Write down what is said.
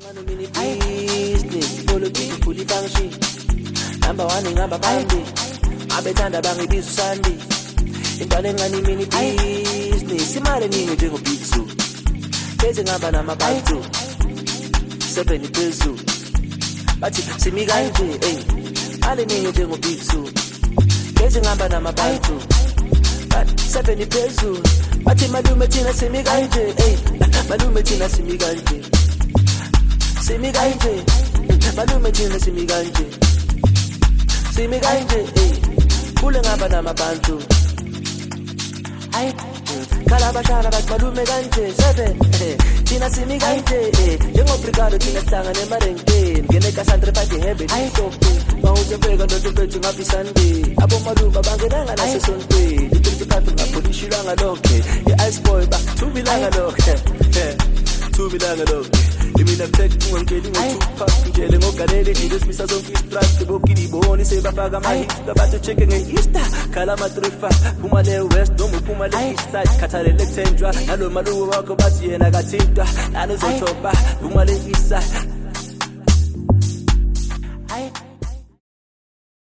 business politics fully function number 1 ngamba bambi abethanda bangibiza usandi intwana engani mini business imali ningi njengo big zoo bese ngamba namabantu 7 phezulu bathi simi kanje mali ningi njengo big zoo bese ngamba namabantu 7 phezulu bathi malume thina simi kanje malume thina simi kanje simi kanje malume thina simi kanje simi kanje kule ngaba namabantu kala bashara bathi malume kanje 7 thina simi kanje njengobrigado thina sihlangane emarengeni ngene kasandre bathi hebe lisope mawuzebeka ndoto bethu ngabisande abo malume bangenanga nasesontweni iphepha ngapolishilanga lonke iice boy ba thubilanga lonke thubilanga lonke imina tech ungangeli ngo2 ngele ngogalele nje simisa zonke istrust bokini boni sebafaka ama babathe check ngeeaster khala matrifa kuma le west noma kuma le east side khathalele kuthenjwa nalo malume wakho bathi yena kathintwa nanozothoba kuma le east side